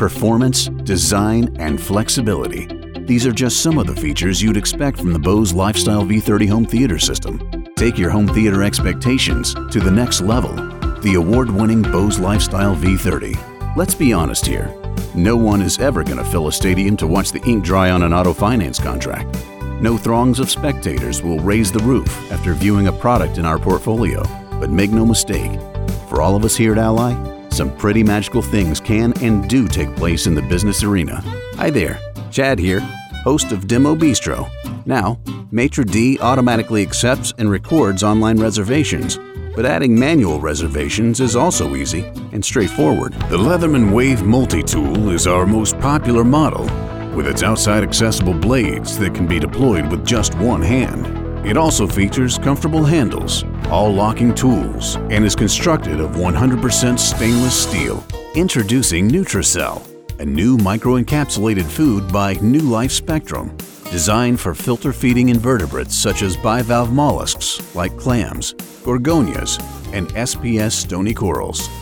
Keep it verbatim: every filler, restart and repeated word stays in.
performance, design, and flexibility. These are just some of the features you'd expect from the Bose Lifestyle V thirty home theater system. Take your home theater expectations to the next level. The award-winning Bose Lifestyle V thirty. Let's be honest here. No one is ever going to fill a stadium to watch the ink dry on an auto finance contract. No throngs of spectators will raise the roof after viewing a product in our portfolio. But make no mistake, for all of us here at Ally, some pretty magical things can and do take place in the business arena. Hi there, Chad here, host of Demo Bistro. Now, Maitre D automatically accepts and records online reservations, but adding manual reservations is also easy and straightforward. The Leatherman Wave Multi-Tool is our most popular model, with its outside accessible blades that can be deployed with just one hand. It also features comfortable handles, all locking tools, and is constructed of one hundred percent stainless steel. Introducing Nutricell, a new microencapsulated food by New Life Spectrum, designed for filter feeding invertebrates such as bivalve mollusks like clams, gorgonias, and S P S stony corals.